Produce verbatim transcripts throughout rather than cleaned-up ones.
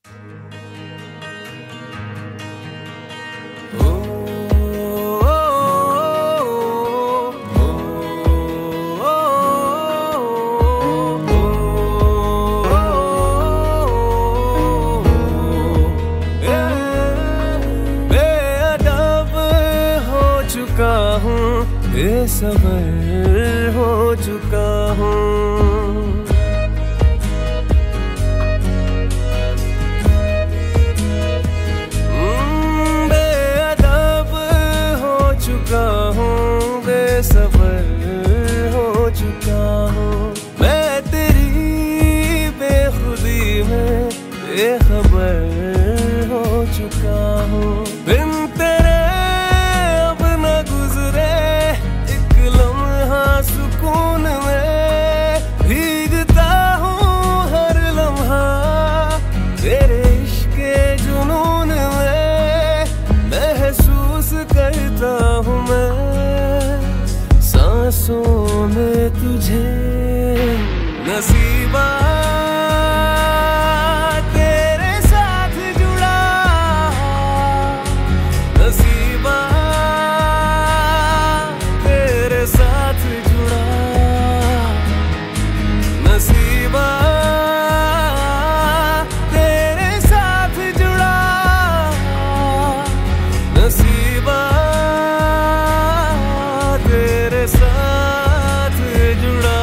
बेसब्र हो चुका हूँ, बेअदब हो चुका हूँ, बेसब्र हो चुका हूँ। मैं तेरी बेखुदी में बेखबर हो चुका हूँ। बिन तेरे अब न गुजरे सुकून में, भीगता हूँ हर लम्हा तेरे इश्क़ के जुनून में। महसूस करता हूँ मैं सांसों में तुझे, नसीबा तेरे साथ जुड़ा, नसीबा तेरे साथ जुड़ा, नसीबा तेरे साथ जुड़ा, नसीबा तेरे साथ जुड़ा।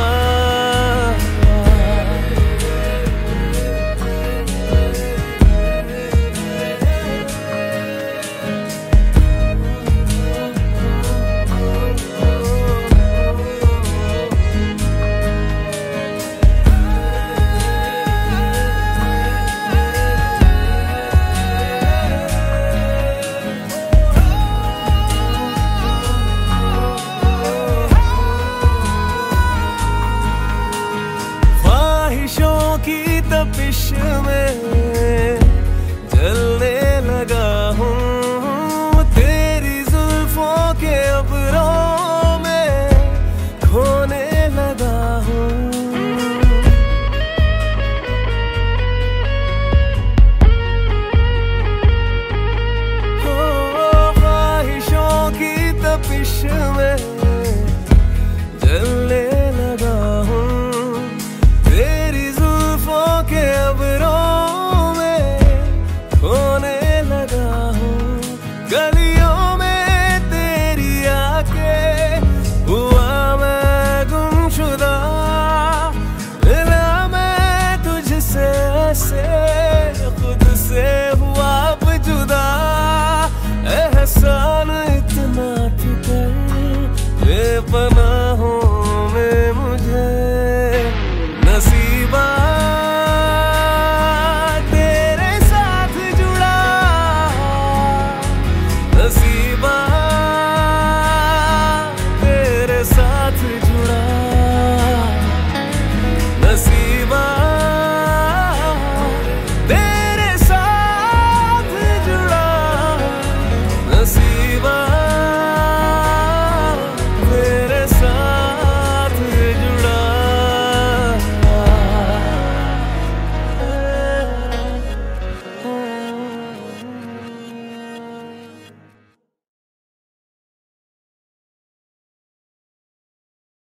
की तपिश में जलने लगा हूँ, तेरी जुल्फों के अबरों में खोने लगा हूँ। हो ख्वाहिशों की तपिश में जलने लगा हूँ, के अबरों में खोने लगा हूँ। गलियों में तेरी आके हुआ मैं गुमशुदा, मिला मैं तुझसे ऐसे खुद से हुआ अब जुदा। एहसान इतना तू कर बेपनाह